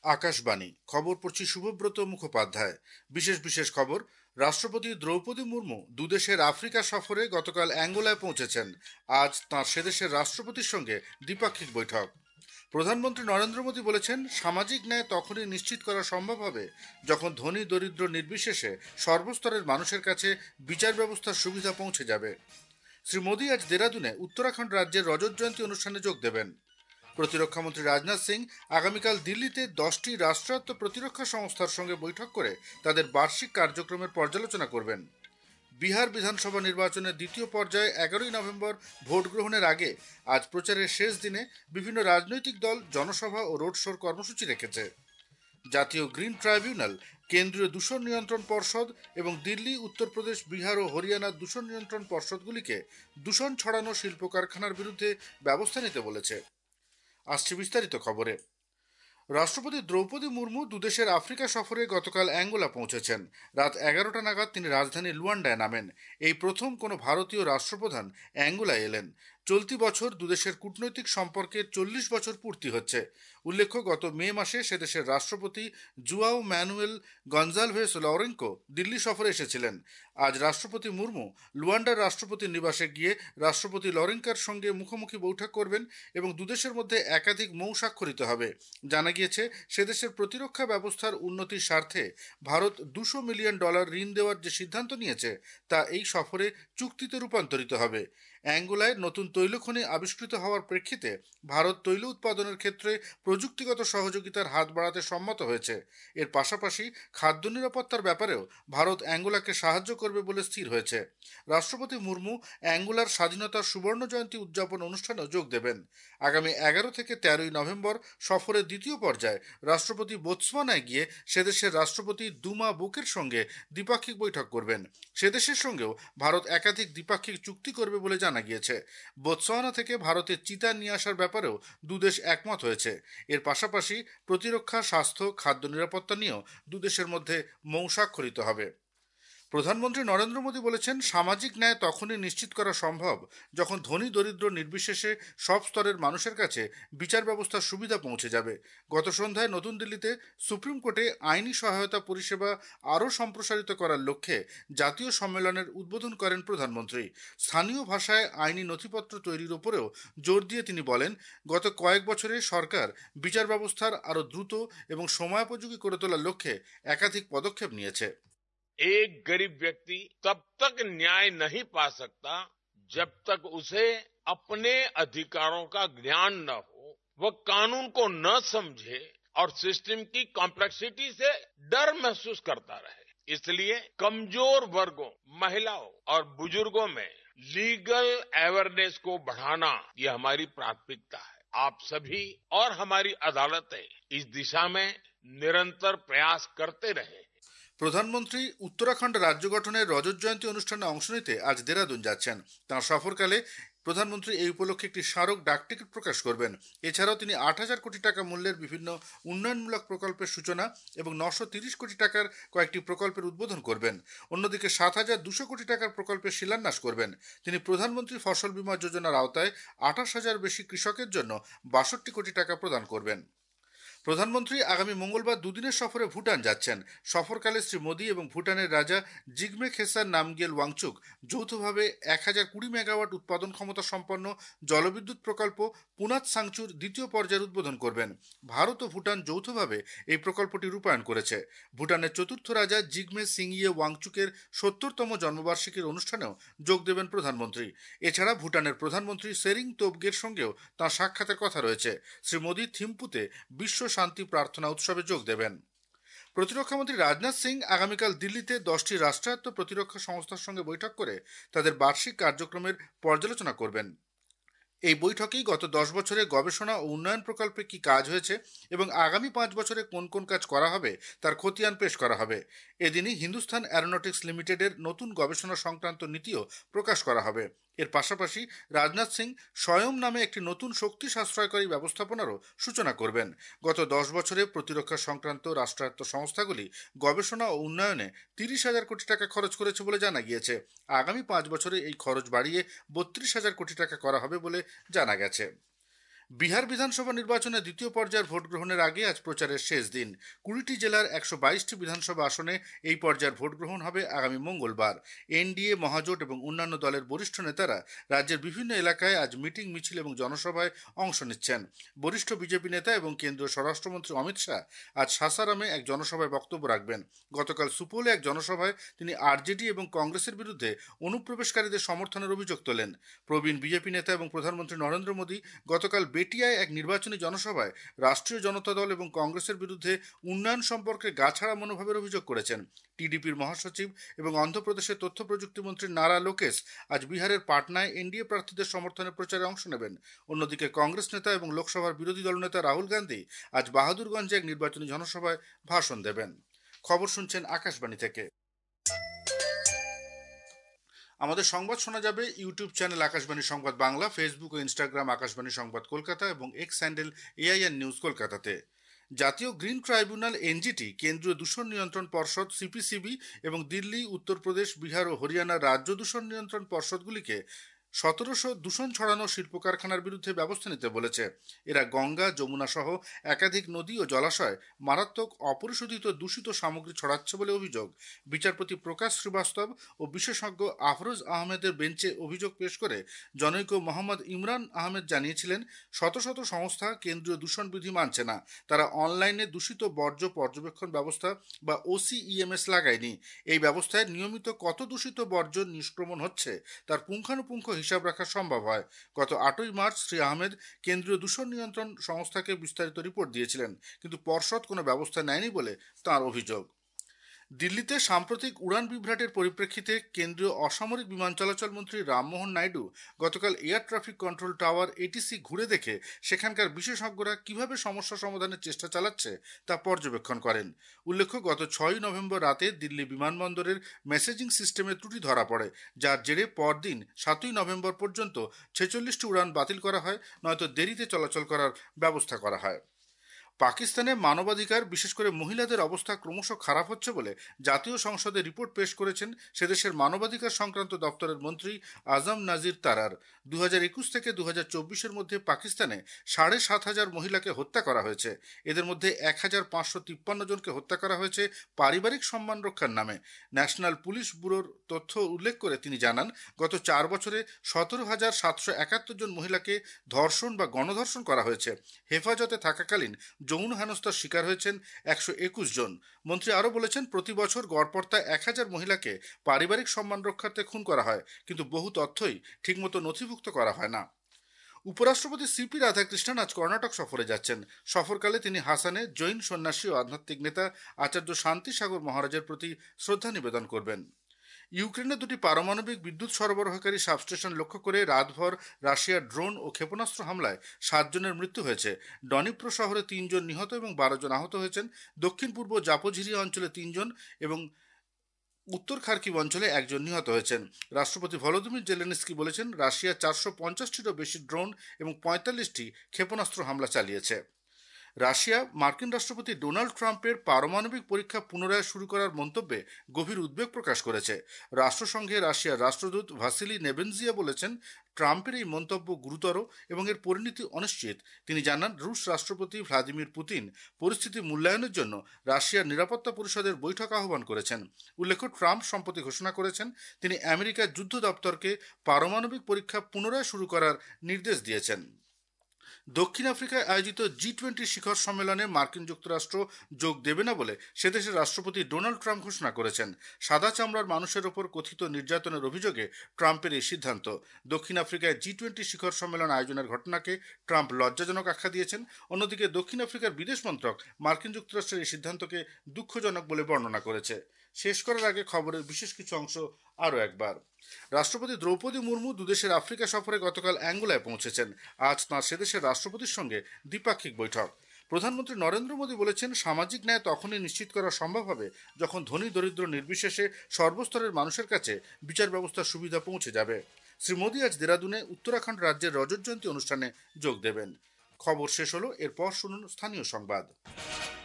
আকাশবাণী খবর পড়ছি শুভব্রত মুখোপাধ্যায়। বিশেষ খবর। রাষ্ট্রপতি দ্রৌপদী মুর্মু দুদেশের আফ্রিকা সফরে গতকাল অ্যাঙ্গোলায় পৌঁছেছেন। আজ তাঁর সেদেশের রাষ্ট্রপতির সঙ্গে দ্বিপাক্ষিক বৈঠক। প্রধানমন্ত্রী নরেন্দ্র মোদী বলেছেন, সামাজিক ন্যায় তখনই নিশ্চিত করা সম্ভব হবে যখন ধনী দরিদ্র নির্বিশেষে সর্বস্তরের মানুষের কাছে বিচার ব্যবস্থার সুবিধা পৌঁছে যাবে। শ্রী মোদী আজ দেরাদুনে উত্তরাখণ্ড রাজ্যের রজত জয়ন্তী অনুষ্ঠানে যোগ দেবেন। প্রতিরক্ষামন্ত্রী রাজনাথ সিং আগামীকাল দিল্লিতে 10টি রাষ্ট্রায়ত্ত প্রতিরক্ষা সংস্থার সঙ্গে বৈঠক করে তাদের বার্ষিক কার্যক্রমের পর্যালোচনা করবেন। বিহার বিধানসভা নির্বাচনের দ্বিতীয় পর্যায়ে 11ই নভেম্বর ভোট গ্রহণের আগে আজ প্রচারের শেষ দিনে বিভিন্ন রাজনৈতিক দল জনসভা ও রোড শোর কর্মসূচি রেখেছে। জাতীয় গ্রিন ট্রাইব্যুনাল, কেন্দ্রীয় দূষণ নিয়ন্ত্রণ পর্ষদ এবং দিল্লি, উত্তরপ্রদেশ, বিহার ও হরিয়ানার দূষণ নিয়ন্ত্রণ পর্ষদগুলিকে দূষণ ছড়ানো শিল্প কারখানার বিরুদ্ধে ব্যবস্থা নিতে বলেছে। আসছে বিস্তারিত খবরে। রাষ্ট্রপতি দ্রৌপদী মুর্মু দুদেশের আফ্রিকা সফরে গতকাল অ্যাঙ্গোলা পৌঁছেছেন। রাত 11টা নাগাদ তিনি রাজধানী লুয়ান্ডায় নামেন। এই প্রথম কোনো ভারতীয় রাষ্ট্রপ্রধান অ্যাঙ্গোলায় এলেন। চলতি বছর দুদেশের কূটনৈতিক সম্পর্কের 40 বছর পূর্তি হচ্ছে। উল্লেখ্য, গত মে মাসে সেদেশের রাষ্ট্রপতি Joao Manuel Goncalves Lourenco Delhi সফরে এসেছিলেন। আজ রাষ্ট্রপতি মুর্মু লুয়ান্ডার রাষ্ট্রপতির নিবাসে গিয়ে রাষ্ট্রপতি লরেঙ্কার সঙ্গে মুখোমুখি বৈঠক করবেন এবং দুদেশের মধ্যে একাধিক মৌ স্বাক্ষরিত হবে। জানা গিয়েছে, সেদেশের প্রতিরক্ষা ব্যবস্থার উন্নতির স্বার্থে ভারত $200 মিলিয়ন ঋণ দেওয়ার যে সিদ্ধান্ত নিয়েছে তা এই সফরে চুক্তিতে রূপান্তরিত হবে। অ্যাঙ্গোলায় নতুন তৈলখনি আবিষ্কৃত হওয়ার প্রেক্ষিতে ভারত তৈল উৎপাদনের ক্ষেত্রে প্রযুক্তিগত সহযোগিতার হাত বাড়াতে সম্মত হয়েছে। এর পাশাপাশি খাদ্য নিরাপত্তার ব্যাপারেও ভারত অ্যাঙ্গোলাকে সাহায্য করবে বলে স্থির হয়েছে। রাষ্ট্রপতি মুর্মু অ্যাঙ্গোলার স্বাধীনতার সুবর্ণ জয়ন্তী উদযাপন অনুষ্ঠানেও যোগ দেবেন। আগামী 11 থেকে 13ই নভেম্বর সফরের দ্বিতীয় পর্যায়ে রাষ্ট্রপতি বোতসওয়ানায় গিয়ে সেদেশের রাষ্ট্রপতি দুমা বুকের সঙ্গে দ্বিপাক্ষিক বৈঠক করবেন। সেদেশের সঙ্গেও ভারত একাধিক দ্বিপাক্ষিক চুক্তি করবে বলে জানা গিয়েছে। বোতসওয়ানা থেকে ভারতের চিতা নিয়ে আসার ব্যাপারেও দুদেশ একমত হয়েছে। এর পাশাপাশি প্রতিরক্ষা, স্বাস্থ্য, খাদ্য নিরাপত্তা নিয়েও দুদেশের মধ্যে মৌ স্বাক্ষরিত হবে। প্রধানমন্ত্রী নরেন্দ্র মোদী বলেছেন, সামাজিক ন্যায় তখনই নিশ্চিত করা সম্ভব যখন ধনী দরিদ্র নির্বিশেষে সব স্তরের মানুষের কাছে বিচার ব্যবস্থার সুবিধা পৌঁছে যাবে। গত সন্ধ্যায় নতুন দিল্লিতে সুপ্রিম কোর্টে আইনি সহায়তা পরিষেবা আরও সম্প্রসারিত করার লক্ষ্যে জাতীয় সম্মেলনের উদ্বোধন করেন প্রধানমন্ত্রী। স্থানীয় ভাষায় আইনি নথিপত্র তৈরির ওপরেও জোর দিয়ে তিনি বলেন, গত কয়েক বছরে সরকার বিচার ব্যবস্থার আরও দ্রুত এবং সময়োপযোগী করে তোলার লক্ষ্যে একাধিক পদক্ষেপ নিয়েছে। एक गरीब व्यक्ति तब तक न्याय नहीं पा सकता जब तक उसे अपने अधिकारों का ज्ञान न हो, वह कानून को न समझे और सिस्टम की कॉम्प्लेक्सिटी से डर महसूस करता रहे। इसलिए कमजोर वर्गों, महिलाओं और बुजुर्गों में लीगल अवेयरनेस को बढ़ाना ये हमारी प्राथमिकता है। आप सभी और हमारी अदालतें इस दिशा में निरंतर प्रयास करते रहे। প্রধানমন্ত্রী উত্তরাখণ্ড রাজ্য গঠনের রজত জয়ন্তী অনুষ্ঠানে অংশ নিতে আজ দেরাদুন যাচ্ছেন। তাঁর সফরকালে প্রধানমন্ত্রী এই উপলক্ষে একটি স্মারক ডাকটিকিট প্রকাশ করবেন। এছাড়াও তিনি 8,000 কোটি টাকা মূল্যের বিভিন্ন উন্নয়নমূলক প্রকল্পের সূচনা এবং 930 কোটি টাকার কয়েকটি প্রকল্পের উদ্বোধন করবেন। অন্যদিকে 7,200 কোটি টাকার প্রকল্পের শিলান্যাস করবেন। তিনি প্রধানমন্ত্রী ফসল বীমা যোজনার আওতায় 28,000 বেশি কৃষকের জন্য 62 কোটি টাকা প্রদান করবেন। প্রধানমন্ত্রী আগামী মঙ্গলবার দুদিনের সফরে ভুটান যাচ্ছেন। সফরকালে শ্রী মোদী এবং ভুটানের রাজা জিগমে খেসার নামগিয়েল ওয়াংচুক যৌথভাবে 1020 মেগাওয়াট উৎপাদন ক্ষমতা সম্পন্ন জলবিদ্যুৎ প্রকল্প পুনাত সাংচুর দ্বিতীয় পর্যায়ের উদ্বোধন করবেন। ভারত ও ভুটান যৌথভাবে এই প্রকল্পটি রূপায়ণ করেছে। ভুটানের চতুর্থ রাজা জিগমে সিংইয়ে ওয়াংচুকের 70তম জন্মবার্ষিকীর অনুষ্ঠানেও যোগ দেবেন প্রধানমন্ত্রী। এছাড়া ভুটানের প্রধানমন্ত্রী সেরিং তোবগের সঙ্গেও তাঁর সাক্ষাতের কথা রয়েছে। শ্রী মোদী থিম্পুতে বিশ্ব শান্তি প্রার্থনা উৎসবে যোগ দেবেন। প্রতিরক্ষামন্ত্রী রাজনাথ সিং আগামীকাল দিল্লিতে 10টি রাষ্ট্রায়ত্ত প্রতিরক্ষা সংস্থার সঙ্গে বৈঠক করে তাদের বার্ষিক কার্যক্রমের পর্যালোচনা করবেন। এই বৈঠকেই গত 10 বছরে গবেষণা ও উন্নয়ন প্রকল্পে কি কাজ হয়েছে এবং আগামী 5 বছরে কোন কোন কাজ করা হবে তার খতিয়ান পেশ করা হবে। এদিনই হিন্দুস্তান অ্যারোনটিক্স লিমিটেডের নতুন গবেষণা সংক্রান্ত নীতিও প্রকাশ করা হবে। এর পাশাপাশি রাজনাথ সিং স্বয়ং নামে একটি নতুন শক্তি সাশ্রয়কারী ব্যবস্থাপনারও সূচনা করবেন। গত 10 বছরে প্রতিরক্ষা সংক্রান্ত রাষ্ট্রায়ত্ত সংস্থাগুলি গবেষণা ও উন্নয়নে 30,000 কোটি টাকা খরচ করেছে বলে জানা গিয়েছে। আগামী 5 বছরে এই খরচ বাড়িয়ে 32,000 কোটি টাকা করা হবে বলে জানা গেছে। বিহার বিধানসভা নির্বাচনে দ্বিতীয় পর্যায়ের ভোট গ্রহণের আগে আজ প্রচারের শেষ দিন। 20টি জেলার 122টি বিধানসভা আসনে এই পর্যায়ের ভোট গ্রহণ হবে আগামী মঙ্গলবার। এনডিএ, মহাজোট এবং অন্যান্য দলের বরিষ্ঠ নেতারা রাজ্যের বিভিন্ন এলাকায় আজ মিটিং, মিছিল এবং জনসভায় অংশ নিচ্ছেন। বরিষ্ঠ বিজেপি নেতা এবং কেন্দ্রীয় স্বরাষ্ট্রমন্ত্রী অমিত শাহ আজ সাসারামে এক জনসভায় বক্তব্য রাখবেন। গতকাল সুপৌলে এক জনসভায় তিনি আরজেডি এবং কংগ্রেসের বিরুদ্ধে অনুপ্রবেশকারীদের সমর্থনের অভিযোগ তোলেন। প্রবীণ বিজেপি নেতা এবং প্রধানমন্ত্রী নরেন্দ্র মোদী গতকাল বেটিয়ায় এক নির্বাচনী জনসভায় রাষ্ট্রীয় জনতা দল এবং কংগ্রেসের বিরুদ্ধে উন্নয়ন সম্পর্কে গাছাড়া মনোভাবের অভিযোগ করেছেন। টিডিপির মহাসচিব এবং অন্ধ্রপ্রদেশের তথ্য প্রযুক্তি মন্ত্রী নারা লোকেশ আজ বিহারের পাটনায় এনডিএ প্রার্থীদের সমর্থনে প্রচারে অংশ নেবেন। অন্যদিকে কংগ্রেস নেতা এবং লোকসভার বিরোধী দলনেতা রাহুল গান্ধী আজ বাহাদুরগঞ্জে এক নির্বাচনী জনসভায় ভাষণ দেবেন। খবর শুনছেন আকাশবাণী থেকে। আমাদের সংবাদ শোনা যাবে ইউটিউব চ্যানেল আকাশবাণী সংবাদ বাংলা, ফেসবুক ও ইনস্টাগ্রাম আকাশবাণী সংবাদ কলকাতা এবং এক্স হ্যান্ডেল এআইএন নিউজ কলকাতাতে। জাতীয় গ্রিন ট্রাইব্যুনাল এনজিটি, কেন্দ্রীয় দূষণ নিয়ন্ত্রণ পর্ষদ সিপিসিবি এবং দিল্লি, উত্তরপ্রদেশ, বিহার ও হরিয়ানার রাজ্য দূষণ নিয়ন্ত্রণ পর্ষদগুলিকে 1700 দূষণ ছড়ানো শিল্প কারখানার বিরুদ্ধে ব্যবস্থা নিতে বলেছে। এরা গঙ্গা, যমুনা সহ একাধিক নদী ও জলাশয় মারাত্মক অপরিশোধিত দূষিত সামগ্রী ছড়াচ্ছে বলে অভিযোগ। বিচারপতি প্রকাশ শ্রীবাস্তব ও বিশেষজ্ঞ আফরোজ আহমেদের বেঞ্চে অভিযোগ পেশ করে জনৈক মোহাম্মদ ইমরান আহমেদ জানিয়েছিলেন, শত শত সংস্থা কেন্দ্রীয় দূষণ বিধি মানছে না। তারা অনলাইনে দূষিত বর্জ্য পর্যবেক্ষণ ব্যবস্থা বা OCEMS লাগায়নি। এই ব্যবস্থায় নিয়মিত কত দূষিত বর্জ্য নিষ্ক্রমণ হচ্ছে তার পুঙ্খানুপুঙ্খ হিসাব রাখা সম্ভব হয়। গত 8ই মার্চ শ্রী আহমেদ কেন্দ্রীয় দূষণ নিয়ন্ত্রণ সংস্থাকে বিস্তারিত রিপোর্ট দিয়েছিলেন, কিন্তু পর্ষদ কোনো ব্যবস্থা নেয়নি বলে তাঁর অভিযোগ। দিল্লিতে সাম্প্রতিক উড়ান বিভ্রাটের পরিপ্রেক্ষিতে কেন্দ্রীয় অসামরিক বিমান চলাচল মন্ত্রী রামমোহন নাইডু গতকাল air traffic control tower ATC ঘুরে দেখে সেখানকার বিশেষজ্ঞরা কিভাবে সমস্যা সমাধানের চেষ্টা চালাচ্ছে তা পর্যবেক্ষণ করেন। উল্লেখ্য, গত 6ই নভেম্বর রাতে দিল্লি বিমানবন্দরের মেসেজিং সিস্টেমে ত্রুটি ধরা পড়ে, যার জেরে পরদিন 7ই নভেম্বর পর্যন্ত 46টি উড়ান বাতিল করা হয়, নয়তো দেরিতে চলাচল করার ব্যবস্থা করা হয়। পাকিস্তানে মানবাধিকার, বিশেষ করে মহিলাদের অবস্থা ক্রমশ খারাপ হচ্ছে বলে জাতীয় সংসদে রিপোর্ট পেশ করেছেন সেদেশের মানবাধিকার সংক্রান্ত দপ্তরের মন্ত্রী আজম নাজির তারার। 2021 থেকে 2024-এর মধ্যে পাকিস্তানে 7,500 মহিলাকে হত্যা করা হয়েছে। এদের মধ্যে 1,553 জনকে হত্যা করা হয়েছে পারিবারিক সম্মান রক্ষার নামে। ন্যাশনাল পুলিশ ব্যুরোর তথ্য উল্লেখ করে তিনি জানান, গত 4 বছরে 17,771 জন মহিলাকে ধর্ষণ বা গণধর্ষণ করা হয়েছে। হেফাজতে থাকাকালীন যৌন হেনস্থার শিকার হয়েছেন 121 জন। মন্ত্রী আরও বলেছেন, প্রতি বছর গড়পড়তায় 1000 মহিলাকে পারিবারিক সম্মান রক্ষার্থে খুন করা হয়, কিন্তু বহু তথ্যই ঠিকমতো নথিভুক্ত করা হয় না। উপরাষ্ট্রপতি সিপি রাধাকৃষ্ণন আজ কর্ণাটক সফরে যাচ্ছেন। সফরকালে তিনি হাসানে জৈন সন্ন্যাসী ও আধ্যাত্মিক নেতা আচার্য শান্তি সাগর মহারাজের প্রতি শ্রদ্ধা নিবেদন করবেন। ইউক্রেনের 2টি পারমাণবিক বিদ্যুৎ সরবরাহকারী সাবস্টেশন লক্ষ্য করে রাতভর রাশিয়ার ড্রোন ও ক্ষেপণাস্ত্র হামলায় 7 জনের মৃত্যু হয়েছে। ডনিপ্রো শহরে 3 জন নিহত এবং 12 জন আহত হয়েছেন। দক্ষিণ পূর্ব জাপোঝিরিয়া অঞ্চলে 3 জন এবং উত্তর খার্কিভ অঞ্চলে 1 জন নিহত হয়েছেন। রাষ্ট্রপতি ভলোদিমির জেলেনস্কি বলেছেন, রাশিয়া 450টিরও বেশি ড্রোন এবং 45টি ক্ষেপণাস্ত্র হামলা চালিয়েছে। রাশিয়া মার্কিন রাষ্ট্রপতি ডোনাল্ড ট্রাম্পের পারমাণবিক পরীক্ষা পুনরায় শুরু করার মন্তব্যে গভীর উদ্বেগ প্রকাশ করেছে। রাষ্ট্রসংঘে রাশিয়ার রাষ্ট্রদূত ভাসিলি নেবেনজিয়া বলেছেন, ট্রাম্পের এই মন্তব্য গুরুতর এবং এর পরিণতি অনিশ্চিত। তিনি জানান, রুশ রাষ্ট্রপতি ভ্লাদিমির পুতিন পরিস্থিতি মূল্যায়নের জন্য রাশিয়ার নিরাপত্তা পরিষদের বৈঠক আহ্বান করেছেন। উল্লেখ্য, ট্রাম্প সম্প্রতি ঘোষণা করেছেন তিনি আমেরিকার যুদ্ধ দপ্তরকে পারমাণবিক পরীক্ষা পুনরায় শুরু করার নির্দেশ দিয়েছেন। দক্ষিণ আফ্রিকায় আয়োজিত G20 শিখর সম্মেলনে মার্কিন যুক্তরাষ্ট্র যোগ দেবে না বলে সেদেশের রাষ্ট্রপতি ডোনাল্ড ট্রাম্প ঘোষণা করেছেন। সাদা চামড়ার মানুষের ওপর কথিত নির্যাতনের অভিযোগে ট্রাম্পের এই সিদ্ধান্ত। দক্ষিণ আফ্রিকায় G20 শিখর সম্মেলন আয়োজনের ঘটনাকে ট্রাম্প লজ্জাজনক আখ্যা দিয়েছেন। অন্যদিকে দক্ষিণ আফ্রিকার বিদেশ মন্ত্রক মার্কিন যুক্তরাষ্ট্রের এই সিদ্ধান্তকে দুঃখজনক বলে বর্ণনা করেছে। শেষ করার আগে খবরের বিশেষ কিছু অংশ আরও একবার। রাষ্ট্রপতি দ্রৌপদী মুর্মু দুদেশের আফ্রিকা সফরে গতকাল অ্যাঙ্গোলায় পৌঁছেছেন। আজ তাঁর সেদেশের রাষ্ট্রপতির সঙ্গে দ্বিপাক্ষিক বৈঠক। প্রধানমন্ত্রী নরেন্দ্র মোদী বলেছেন, সামাজিক ন্যায় তখনই নিশ্চিত করা সম্ভব হবে যখন ধনী দরিদ্র নির্বিশেষে সর্বস্তরের মানুষের কাছে বিচার ব্যবস্থার সুবিধা পৌঁছে যাবে। শ্রী মোদী আজ দেরাদুনে উত্তরাখণ্ড রাজ্যের রজত জয়ন্তী অনুষ্ঠানে যোগ দেবেন। খবর শেষ হলো, এরপর শুনুন স্থানীয় সংবাদ।